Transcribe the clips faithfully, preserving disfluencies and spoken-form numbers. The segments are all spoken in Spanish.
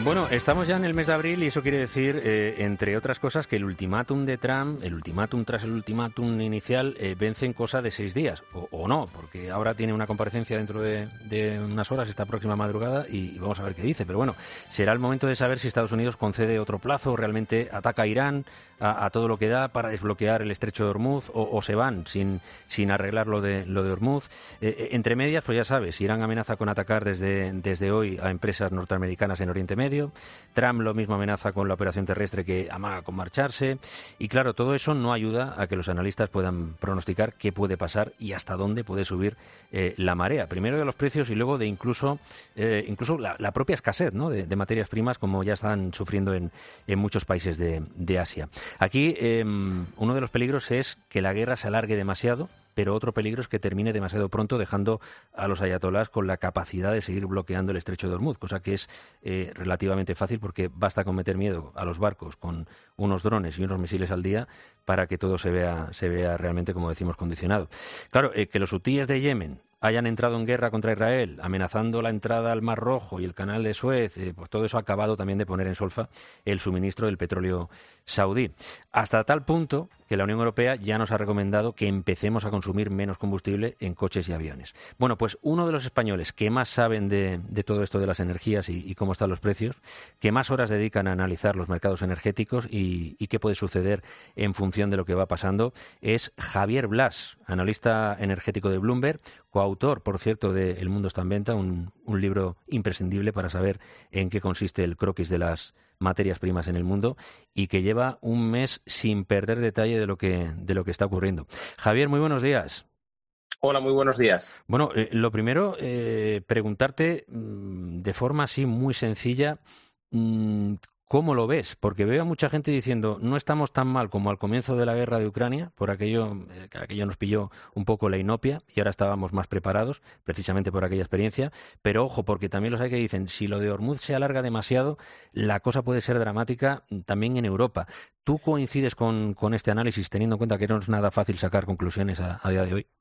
Bueno, estamos ya en el mes de abril y eso quiere decir, eh, entre otras cosas, que el ultimátum de Trump, el ultimátum tras el ultimátum inicial, eh, vence en cosa de seis días, o, o no, porque ahora tiene una comparecencia dentro de, de unas horas, esta próxima madrugada, y, y vamos a ver qué dice. Pero bueno, será el momento de saber si Estados Unidos concede otro plazo, o realmente ataca a Irán a, a todo lo que da para desbloquear el estrecho de Hormuz, o, o se van sin, sin arreglar lo de, lo de Hormuz. Eh, entre medias, pues ya sabes, Irán amenaza con atacar desde, desde hoy a empresas norteamericanas en Oriente Medio. Trump lo mismo amenaza con la operación terrestre que amaga con marcharse. Y claro, todo eso no ayuda a que los analistas puedan pronosticar qué puede pasar y hasta dónde puede subir eh, la marea. Primero de los precios y luego de incluso eh, incluso la, la propia escasez, ¿no?, de, de materias primas, como ya están sufriendo en, en muchos países de, de Asia. Aquí eh, uno de los peligros es que la guerra se alargue demasiado, pero otro peligro es que termine demasiado pronto, dejando a los ayatolás con la capacidad de seguir bloqueando el estrecho de Hormuz, cosa que es eh, relativamente fácil porque basta con meter miedo a los barcos con unos drones y unos misiles al día para que todo se vea, se vea realmente, como decimos, condicionado. Claro, eh, que los hutíes de Yemen hayan entrado en guerra contra Israel, amenazando la entrada al Mar Rojo y el Canal de Suez, eh, pues todo eso ha acabado también de poner en solfa el suministro del petróleo saudí. Hasta tal punto que la Unión Europea ya nos ha recomendado que empecemos a consumir menos combustible en coches y aviones. Bueno, pues uno de los españoles que más saben de, de todo esto de las energías y, y cómo están los precios, que más horas dedican a analizar los mercados energéticos y, y qué puede suceder en función de lo que va pasando, es Javier Blas, analista energético de Bloomberg, coautor, por cierto, de El Mundo está en venta, un, un libro imprescindible para saber en qué consiste el croquis de las materias primas en el mundo y que lleva un mes sin perder detalle de lo que, de lo que está ocurriendo. Javier, muy buenos días. Hola, muy buenos días. Bueno, eh, lo primero, eh, preguntarte mmm, de forma así muy sencilla, mmm, ¿cómo lo ves? Porque veo a mucha gente diciendo no estamos tan mal como al comienzo de la guerra de Ucrania, por aquello, eh, aquello nos pilló un poco la inopia y ahora estábamos más preparados, precisamente por aquella experiencia. Pero ojo, porque también los hay que dicen, si lo de Hormuz se alarga demasiado, la cosa puede ser dramática también en Europa. ¿Tú coincides con, con este análisis, teniendo en cuenta que no es nada fácil sacar conclusiones a, a día de hoy?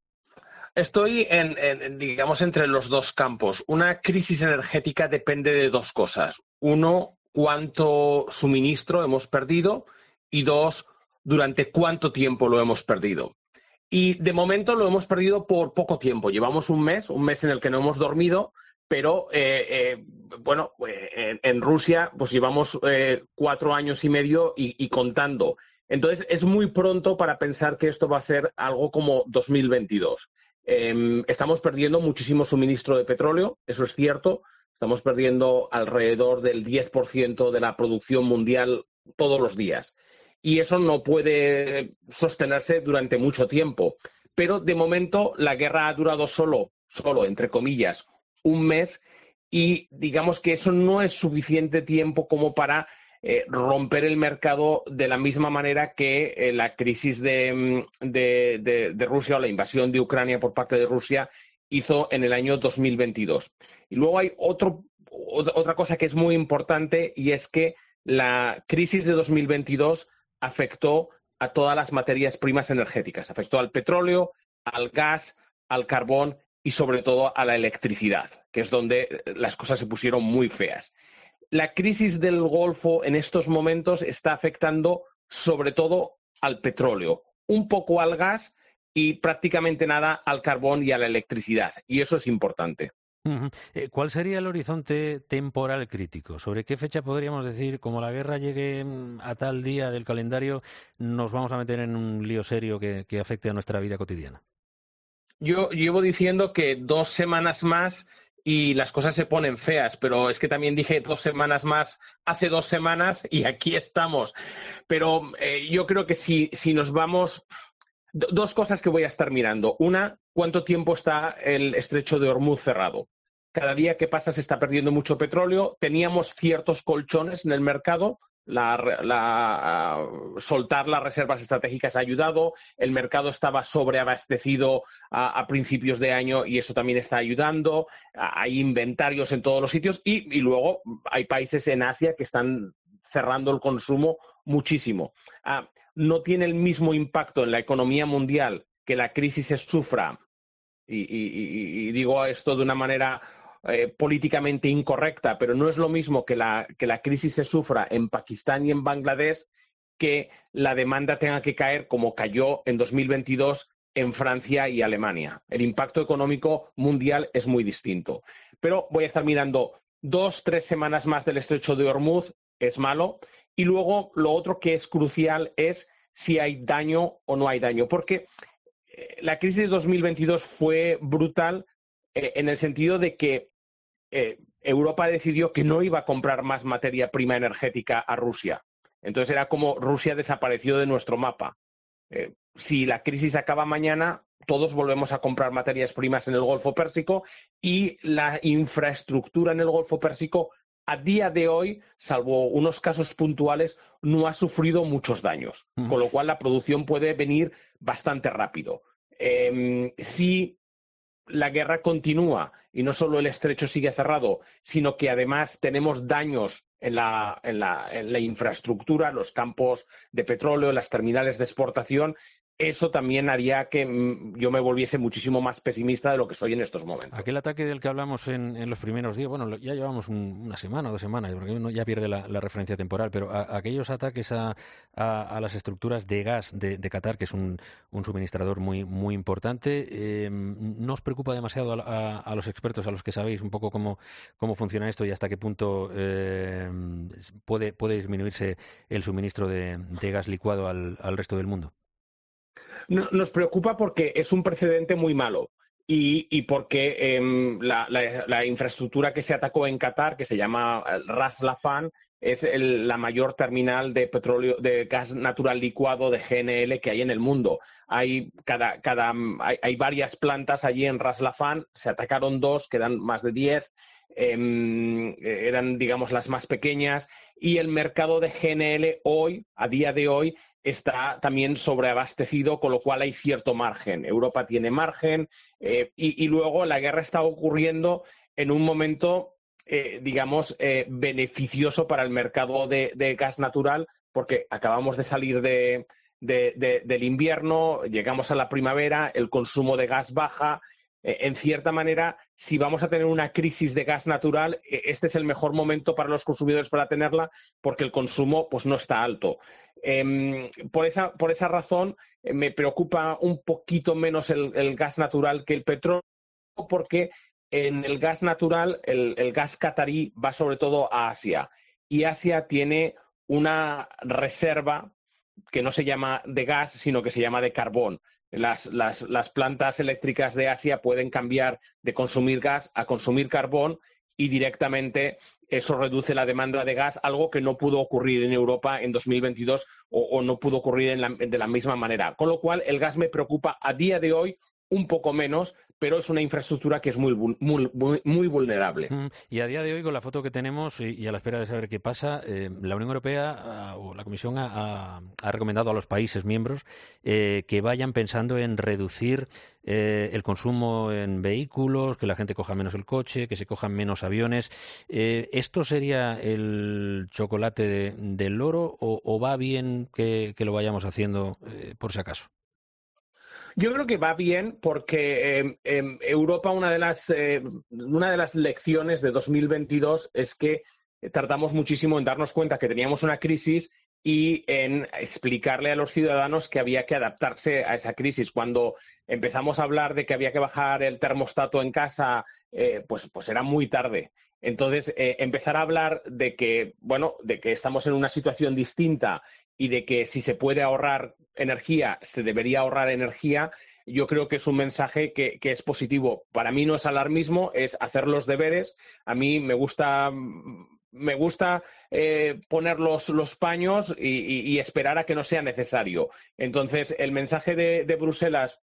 Estoy, en, en, digamos, entre los dos campos. Una crisis energética depende de dos cosas. Uno, cuánto suministro hemos perdido y dos, durante cuánto tiempo lo hemos perdido. Y de momento lo hemos perdido por poco tiempo. Llevamos un mes, un mes en el que no hemos dormido, pero eh, eh, bueno, eh, en, en Rusia pues llevamos eh, cuatro años y medio y, y contando. Entonces es muy pronto para pensar que esto va a ser algo como dos mil veintidós. Eh, estamos perdiendo muchísimo suministro de petróleo, eso es cierto. Estamos perdiendo alrededor del diez por ciento de la producción mundial todos los días. Y eso no puede sostenerse durante mucho tiempo. Pero de momento la guerra ha durado solo, solo, entre comillas, un mes y digamos que eso no es suficiente tiempo como para eh, romper el mercado de la misma manera que eh, la crisis de, de, de, de Rusia o la invasión de Ucrania por parte de Rusia hizo en el año dos mil veintidós. Y luego hay otro, otra cosa que es muy importante y es que la crisis de dos mil veintidós afectó a todas las materias primas energéticas, afectó al petróleo, al gas, al carbón y sobre todo a la electricidad, que es donde las cosas se pusieron muy feas. La crisis del Golfo en estos momentos está afectando sobre todo al petróleo, un poco al gas y prácticamente nada al carbón y a la electricidad, y eso es importante. Uh-huh. ¿Cuál sería el horizonte temporal crítico? ¿Sobre qué fecha podríamos decir, como la guerra llegue a tal día del calendario, nos vamos a meter en un lío serio que, que afecte a nuestra vida cotidiana? Yo llevo diciendo que dos semanas más y las cosas se ponen feas, pero es que también dije dos semanas más hace dos semanas y aquí estamos. Pero eh, yo creo que si, si nos vamos... Dos cosas que voy a estar mirando. Una, ¿cuánto tiempo está el estrecho de Hormuz cerrado? Cada día que pasa se está perdiendo mucho petróleo. Teníamos ciertos colchones en el mercado. La, la, uh, soltar las reservas estratégicas ha ayudado. El mercado estaba sobreabastecido a, a principios de año y eso también está ayudando. Hay inventarios en todos los sitios y, y luego hay países en Asia que están cerrando el consumo muchísimo. Uh, no tiene el mismo impacto en la economía mundial que la crisis se sufra, y, y, y, y digo esto de una manera eh, políticamente incorrecta, pero no es lo mismo que la, que la crisis se sufra en Pakistán y en Bangladesh que la demanda tenga que caer como cayó en dos mil veintidós en Francia y Alemania. El impacto económico mundial es muy distinto. Pero voy a estar mirando dos, tres semanas más del estrecho de Hormuz, es malo. Y luego lo otro que es crucial es si hay daño o no hay daño. Porque eh, la crisis de dos mil veintidós fue brutal eh, en el sentido de que eh, Europa decidió que no iba a comprar más materia prima energética a Rusia. Entonces era como Rusia desapareció de nuestro mapa. Eh, si la crisis acaba mañana, todos volvemos a comprar materias primas en el Golfo Pérsico y la infraestructura en el Golfo Pérsico a día de hoy, salvo unos casos puntuales, no ha sufrido muchos daños, mm. con lo cual la producción puede venir bastante rápido. Eh, si la guerra continúa y no solo el estrecho sigue cerrado, sino que además tenemos daños en la, en la, en la infraestructura, los campos de petróleo, las terminales de exportación, eso también haría que mm, yo me volviese muchísimo más pesimista de lo que soy en estos momentos. Aquel ataque del que hablamos en, en los primeros días, bueno, ya llevamos un, una semana o dos semanas, porque uno ya pierde la, la referencia temporal, pero a, a aquellos ataques a, a, a las estructuras de gas de, de Qatar, que es un, un suministrador muy, muy importante, eh, ¿no os preocupa demasiado a, a, a los expertos, a los que sabéis un poco cómo, cómo funciona esto y hasta qué punto eh, puede, puede disminuirse el suministro de, de gas licuado al, al resto del mundo? Nos preocupa porque es un precedente muy malo y, y porque eh, la, la, la infraestructura que se atacó en Qatar, que se llama Ras Laffan, es el, la mayor terminal de petróleo, de gas natural licuado de G N L que hay en el mundo. Hay, cada, cada, hay, hay varias plantas allí en Ras Laffan, se atacaron dos, quedan más de diez, eh, eran, digamos, las más pequeñas, y el mercado de G N L hoy, a día de hoy, está también sobreabastecido, con lo cual hay cierto margen. Europa tiene margen eh, y, y luego la guerra está ocurriendo en un momento, eh, digamos, eh, beneficioso para el mercado de, de gas natural, porque acabamos de salir de, de, de, del invierno, llegamos a la primavera, el consumo de gas baja. Eh, en cierta manera, si vamos a tener una crisis de gas natural, eh, este es el mejor momento para los consumidores para tenerla, porque el consumo pues, no está alto. Eh, por, esa, por esa razón, eh, me preocupa un poquito menos el, el gas natural que el petróleo, porque en el gas natural, el, el gas catarí va sobre todo a Asia, y Asia tiene una reserva que no se llama de gas, sino que se llama de carbón. Las, las, las plantas eléctricas de Asia pueden cambiar de consumir gas a consumir carbón y directamente eso reduce la demanda de gas, algo que no pudo ocurrir en Europa en dos mil veintidós o, o no pudo ocurrir en la, de la misma manera. Con lo cual, el gas me preocupa a día de hoy un poco menos, pero es una infraestructura que es muy, muy, muy, muy vulnerable. Mm, y a día de hoy, con la foto que tenemos y, y a la espera de saber qué pasa, eh, la Unión Europea uh, o la Comisión ha, ha, ha recomendado a los países miembros eh, que vayan pensando en reducir eh, el consumo en vehículos, que la gente coja menos el coche, que se cojan menos aviones. Eh, ¿Esto sería el chocolate de, del loro o, o va bien que, que lo vayamos haciendo eh, por si acaso? Yo creo que va bien porque eh, en Europa una de las eh, una de las lecciones de dos mil veintidós es que tardamos muchísimo en darnos cuenta que teníamos una crisis y en explicarle a los ciudadanos que había que adaptarse a esa crisis. Cuando empezamos a hablar de que había que bajar el termostato en casa, eh, pues, pues era muy tarde. Entonces, eh, empezar a hablar de que, bueno, de que estamos en una situación distinta y de que si se puede ahorrar energía, se debería ahorrar energía, yo creo que es un mensaje que, que es positivo. Para mí no es alarmismo, es hacer los deberes. A mí me gusta, me gusta eh, poner los, los paños y, y, y esperar a que no sea necesario. Entonces, el mensaje de, de Bruselas,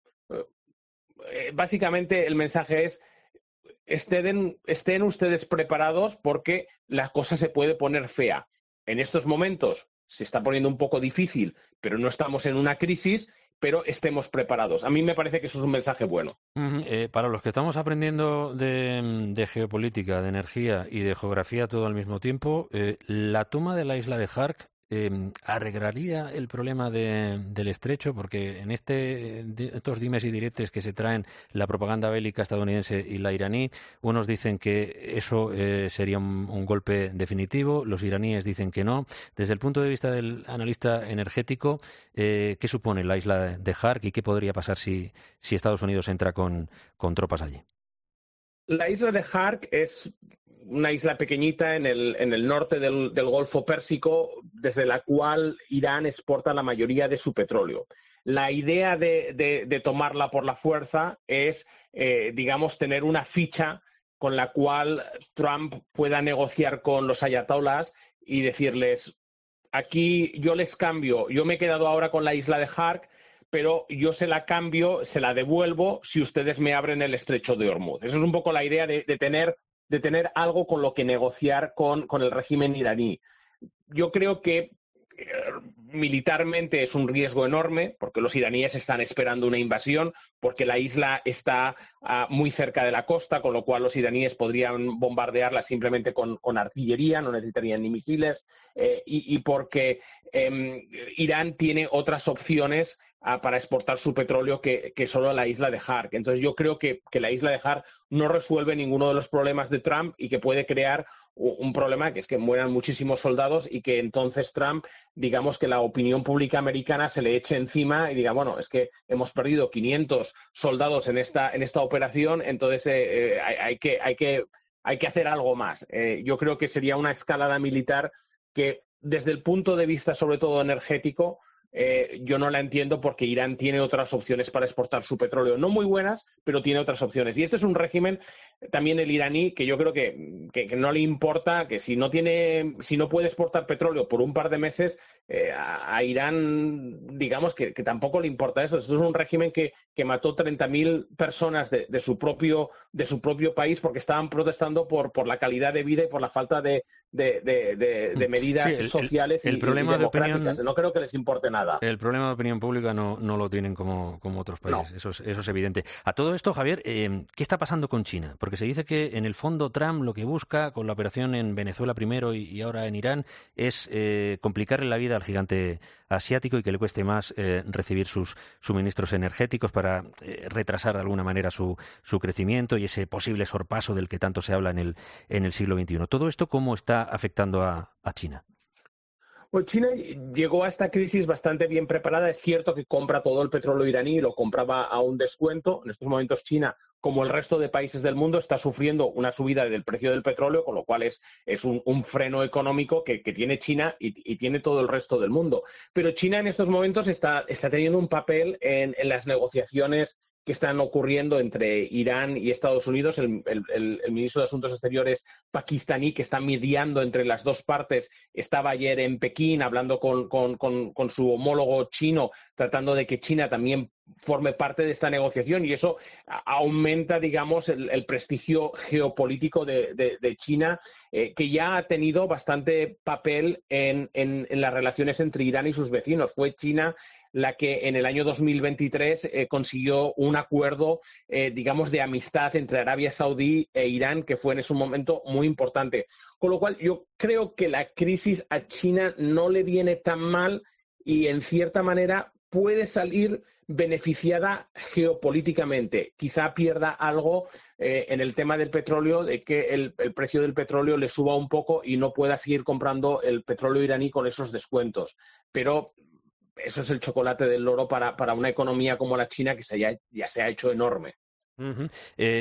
eh, básicamente el mensaje es estén, estén ustedes preparados porque la cosa se puede poner fea. En estos momentos se está poniendo un poco difícil, pero no estamos en una crisis, pero estemos preparados. A mí me parece que eso es un mensaje bueno. Uh-huh. Eh, para los que estamos aprendiendo de, de geopolítica, de energía y de geografía todo al mismo tiempo, eh, la toma de la isla de Hark eh, ¿arreglaría el problema de, del estrecho? Porque en este, de, estos dimes y diretes que se traen la propaganda bélica estadounidense y la iraní, unos dicen que eso eh, sería un, un golpe definitivo, los iraníes dicen que no. Desde el punto de vista del analista energético, eh, ¿qué supone la isla de Hark y qué podría pasar si, si Estados Unidos entra con, con tropas allí? La isla de Hark es una isla pequeñita en el, en el norte del, del Golfo Pérsico, desde la cual Irán exporta la mayoría de su petróleo. La idea de, de, de tomarla por la fuerza es, eh, digamos, tener una ficha con la cual Trump pueda negociar con los ayatolás y decirles, aquí yo les cambio, yo me he quedado ahora con la isla de Hark, pero yo se la cambio, se la devuelvo si ustedes me abren el estrecho de Hormuz. Esa es un poco la idea de, de, tener, de tener algo con lo que negociar con, con el régimen iraní. Yo creo que eh, militarmente es un riesgo enorme, porque los iraníes están esperando una invasión, porque la isla está uh, muy cerca de la costa, con lo cual los iraníes podrían bombardearla simplemente con, con artillería, no necesitarían ni misiles, eh, y, y porque eh, Irán tiene otras opciones para exportar su petróleo que, que solo la isla de Hark. Entonces yo creo que, que la isla de Hark no resuelve ninguno de los problemas de Trump y que puede crear un problema, que es que mueran muchísimos soldados y que entonces Trump, digamos que la opinión pública americana se le eche encima y diga, bueno, es que hemos perdido quinientos soldados en esta, en esta operación, entonces eh, eh, hay, hay, que, hay, que, hay que hacer algo más. Eh, yo creo que sería una escalada militar que desde el punto de vista sobre todo energético, Eh, yo no la entiendo porque Irán tiene otras opciones para exportar su petróleo, no muy buenas, pero tiene otras opciones. Y este es un régimen, también el iraní, que yo creo que, que, que no le importa, que si no tiene, si no puede exportar petróleo por un par de meses, eh, a, a Irán, digamos que, que tampoco le importa eso. Esto es un régimen que, que mató treinta mil personas de, de, su propio, de su propio país porque estaban protestando por, por la calidad de vida y por la falta de, de, de, de, de medidas sí, el, sociales el, el y, problema y democráticas. De opinión... No creo que les importe nada. El problema de opinión pública no, no lo tienen como, como otros países, no. eso, es, eso es evidente. A todo esto, Javier, eh, ¿qué está pasando con China? Porque se dice que en el fondo Trump lo que busca con la operación en Venezuela primero y, y ahora en Irán es eh, complicarle la vida al gigante asiático y que le cueste más eh, recibir sus suministros energéticos para eh, retrasar de alguna manera su, su crecimiento y ese posible sorpaso del que tanto se habla en el, en el siglo veintiuno. ¿Todo esto cómo está afectando a, a China? Pues China llegó a esta crisis bastante bien preparada. Es cierto que compra todo el petróleo iraní y lo compraba a un descuento. En estos momentos China, como el resto de países del mundo, está sufriendo una subida del precio del petróleo, con lo cual es, es un, un freno económico que, que tiene China y, y tiene todo el resto del mundo. Pero China en estos momentos está, está teniendo un papel en, en las negociaciones que están ocurriendo entre Irán y Estados Unidos. El, el, el ministro de Asuntos Exteriores pakistaní, que está mediando entre las dos partes, estaba ayer en Pekín hablando con, con, con, con su homólogo chino, tratando de que China también forme parte de esta negociación, y eso aumenta, digamos, el, el prestigio geopolítico de, de, de China, eh, que ya ha tenido bastante papel en, en, en las relaciones entre Irán y sus vecinos. Fue China la que en el año dos mil veintitrés eh, consiguió un acuerdo, eh, digamos, de amistad entre Arabia Saudí e Irán, que fue en ese momento muy importante. Con lo cual, yo creo que la crisis a China no le viene tan mal y, en cierta manera, puede salir beneficiada geopolíticamente. Quizá pierda algo eh, en el tema del petróleo, de que el, el precio del petróleo le suba un poco y no pueda seguir comprando el petróleo iraní con esos descuentos. Pero eso es el chocolate del loro para, para una economía como la China, que se haya, ya se ha hecho enorme. Uh-huh. Eh,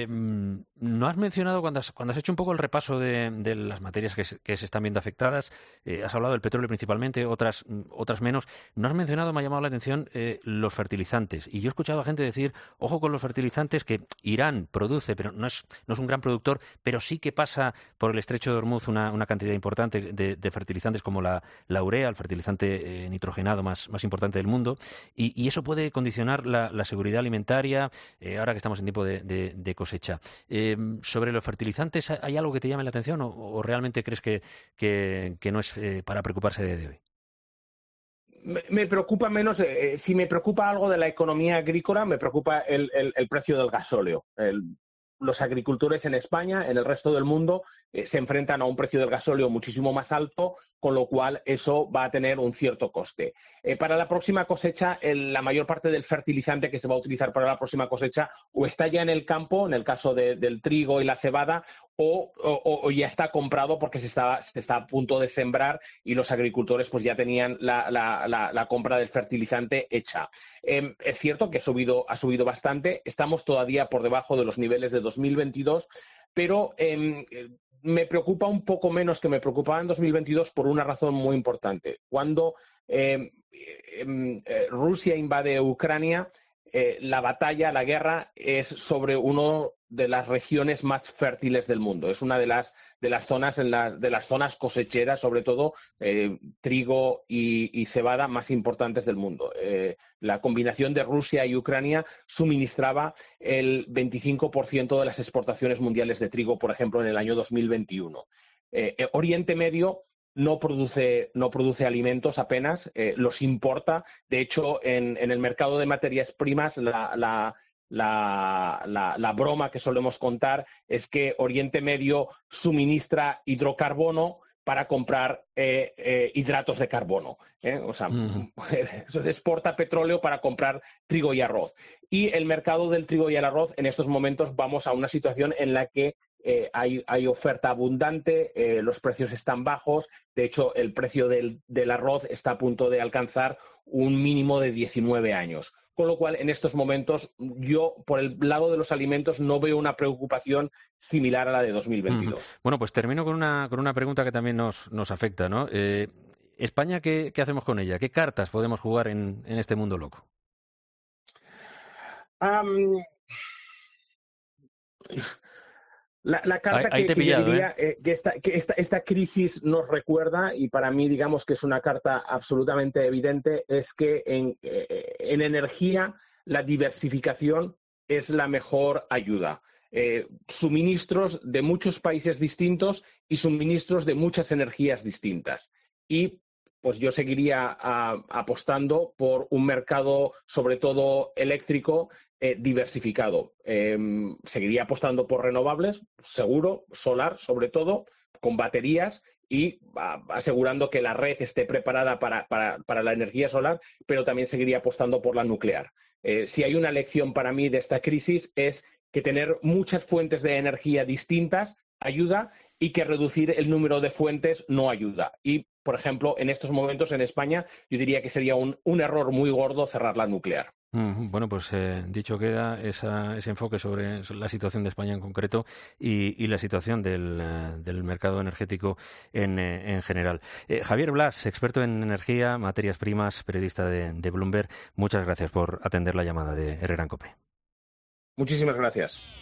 no has mencionado, cuando has, cuando has hecho un poco el repaso de, de las materias que se, que se están viendo afectadas, eh, has hablado del petróleo principalmente, otras, otras menos. No has mencionado, me ha llamado la atención, eh, los fertilizantes. Y yo he escuchado a gente decir, ojo con los fertilizantes, que Irán produce, pero no es, no es un gran productor, pero sí que pasa por el estrecho de Hormuz una, una cantidad importante de, de fertilizantes como la, la urea, el fertilizante eh, nitrogenado más, más importante del mundo. Y, y eso puede condicionar la, la seguridad alimentaria, eh, ahora que estamos en tiempo de De, de, de cosecha. Eh, sobre los fertilizantes, ¿hay algo que te llame la atención o, o realmente crees que, que, que no es eh, para preocuparse de hoy? Me, me preocupa menos, eh, si me preocupa algo de la economía agrícola, me preocupa el, el, el precio del gasóleo. El, los agricultores en España, en el resto del mundo, eh, se enfrentan a un precio del gasóleo muchísimo más alto, con lo cual eso va a tener un cierto coste. Eh, para la próxima cosecha, el, la mayor parte del fertilizante que se va a utilizar para la próxima cosecha o está ya en el campo, en el caso de, del trigo y la cebada, o, o, o ya está comprado porque se está, se está a punto de sembrar y los agricultores pues ya tenían la, la, la, la compra del fertilizante hecha. Eh, es cierto que ha subido, ha subido bastante, estamos todavía por debajo de los niveles de dos mil veintidós, pero eh, me preocupa un poco menos que me preocupaba en dos mil veintidós por una razón muy importante. Cuando eh, eh, Rusia invade Ucrania, eh, la batalla, la guerra, es sobre una de las regiones más fértiles del mundo. Es una de las, de las zonas en la, de las zonas cosecheras, sobre todo eh, trigo y, y cebada, más importantes del mundo. Eh, la combinación de Rusia y Ucrania suministraba el veinticinco por ciento de las exportaciones mundiales de trigo, por ejemplo, en el año dos mil veintiuno. Eh, Oriente Medio no produce, no produce alimentos apenas, eh, los importa. De hecho, en, en el mercado de materias primas, la, la, la, la, la broma que solemos contar es que Oriente Medio suministra hidrocarbono para comprar eh, eh, hidratos de carbono. ¿eh? O sea, uh-huh. exporta petróleo para comprar trigo y arroz. Y el mercado del trigo y el arroz, en estos momentos vamos a una situación en la que Eh, hay, hay oferta abundante, eh, los precios están bajos. De hecho, el precio del, del arroz está a punto de alcanzar un mínimo de diecinueve años. Con lo cual, en estos momentos, yo, por el lado de los alimentos, no veo una preocupación similar a la de dos mil veintidós. Mm. Bueno, pues termino con una, con una pregunta que también nos, nos afecta, ¿no? Eh, España, ¿qué, ¿qué hacemos con ella? ¿Qué cartas podemos jugar en, en este mundo loco? Um... La, la carta ahí, ahí que, que pillado, yo diría ¿eh? eh, que, esta, que esta, esta crisis nos recuerda, y para mí digamos que es una carta absolutamente evidente, es que en, eh, en energía la diversificación es la mejor ayuda. Eh, suministros de muchos países distintos y suministros de muchas energías distintas. Y pues yo seguiría a, apostando por un mercado, sobre todo eléctrico, Eh, diversificado. Eh, seguiría apostando por renovables, seguro, solar sobre todo, con baterías y a, asegurando que la red esté preparada para, para, para la energía solar, pero también seguiría apostando por la nuclear. Eh, si hay una lección para mí de esta crisis es que tener muchas fuentes de energía distintas ayuda y que reducir el número de fuentes no ayuda. Y, por ejemplo, en estos momentos en España yo diría que sería un, un error muy gordo cerrar la nuclear. Bueno, pues eh, dicho queda esa, ese enfoque sobre la situación de España en concreto y, y la situación del, uh, del mercado energético en, eh, en general. Eh, Javier Blas, experto en energía, materias primas, periodista de, de Bloomberg, muchas gracias por atender la llamada de Herrera en COPE. Muchísimas gracias.